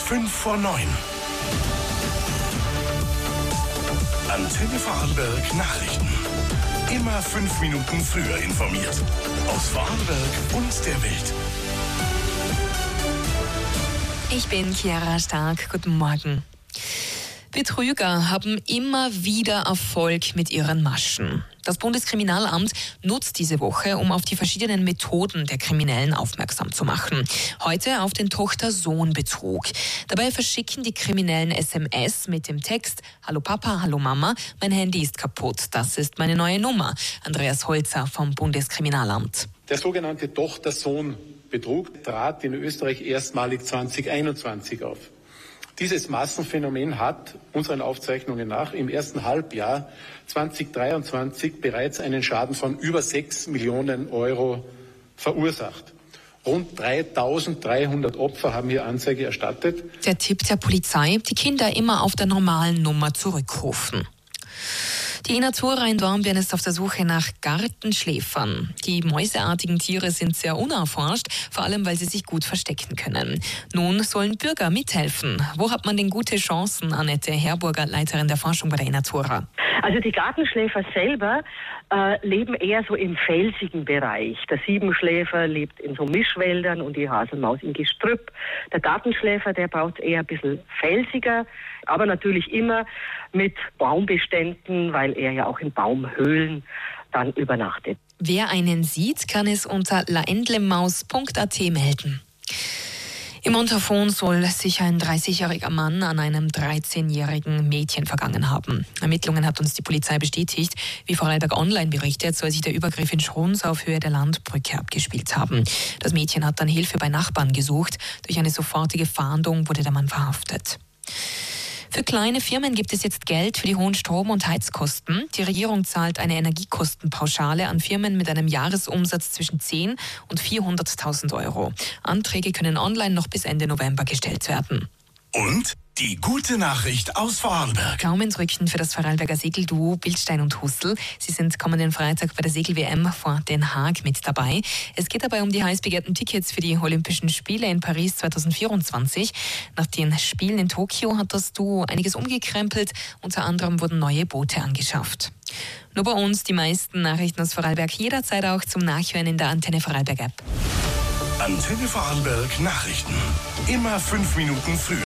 5 vor 9. Antenne Vorarlberg Nachrichten. Immer 5 Minuten früher informiert. Aus Vorarlberg und der Welt. Ich bin Chiara Stark. Guten Morgen. Betrüger haben immer wieder Erfolg mit ihren Maschen. Das Bundeskriminalamt nutzt diese Woche, um auf die verschiedenen Methoden der Kriminellen aufmerksam zu machen. Heute auf den Tochter-Sohn-Betrug. Dabei verschicken die Kriminellen SMS mit dem Text: Hallo Papa, hallo Mama, mein Handy ist kaputt, das ist meine neue Nummer. Andreas Holzer vom Bundeskriminalamt. Der sogenannte Tochter-Sohn-Betrug trat in Österreich erstmalig 2021 auf. Dieses Massenphänomen hat unseren Aufzeichnungen nach im ersten Halbjahr 2023 bereits einen Schaden von über 6 Millionen Euro verursacht. Rund 3.300 Opfer haben hier Anzeige erstattet. Der Tipp der Polizei: die Kinder immer auf der normalen Nummer zurückrufen. Die Inatura in Dornbirn ist auf der Suche nach Gartenschläfern. Die mäuseartigen Tiere sind sehr unerforscht, vor allem weil sie sich gut verstecken können. Nun sollen Bürger mithelfen. Wo hat man denn gute Chancen, Annette Herburger, Leiterin der Forschung bei der Inatura? Also die Gartenschläfer selber leben eher so im felsigen Bereich. Der Siebenschläfer lebt in so Mischwäldern und die Haselmaus im Gestrüpp. Der Gartenschläfer, der baut eher ein bisschen felsiger, aber natürlich immer mit Baumbeständen, weil er ja auch in Baumhöhlen dann übernachtet. Wer einen sieht, kann es unter laendlemaus.at melden. Im Montafon soll sich ein 30-jähriger Mann an einem 13-jährigen Mädchen vergangen haben. Ermittlungen hat uns die Polizei bestätigt. Wie Vorarlberg Online berichtet, soll sich der Übergriff in Schrons auf Höhe der Landbrücke abgespielt haben. Das Mädchen hat dann Hilfe bei Nachbarn gesucht. Durch eine sofortige Fahndung wurde der Mann verhaftet. Für kleine Firmen gibt es jetzt Geld für die hohen Strom- und Heizkosten. Die Regierung zahlt eine Energiekostenpauschale an Firmen mit einem Jahresumsatz zwischen 10 und 400.000 Euro. Anträge können online noch bis Ende November gestellt werden. Und die gute Nachricht aus Vorarlberg. Daumen drücken für das Vorarlberger Segelduo Bildstein und Hussel. Sie sind kommenden Freitag bei der Segel-WM vor Den Haag mit dabei. Es geht dabei um die heiß begehrten Tickets für die Olympischen Spiele in Paris 2024. Nach den Spielen in Tokio hat das Duo einiges umgekrempelt. Unter anderem wurden neue Boote angeschafft. Nur bei uns die meisten Nachrichten aus Vorarlberg jederzeit auch zum Nachhören in der Antenne Vorarlberg App. Antenne Vorarlberg Nachrichten. Immer 5 Minuten früher.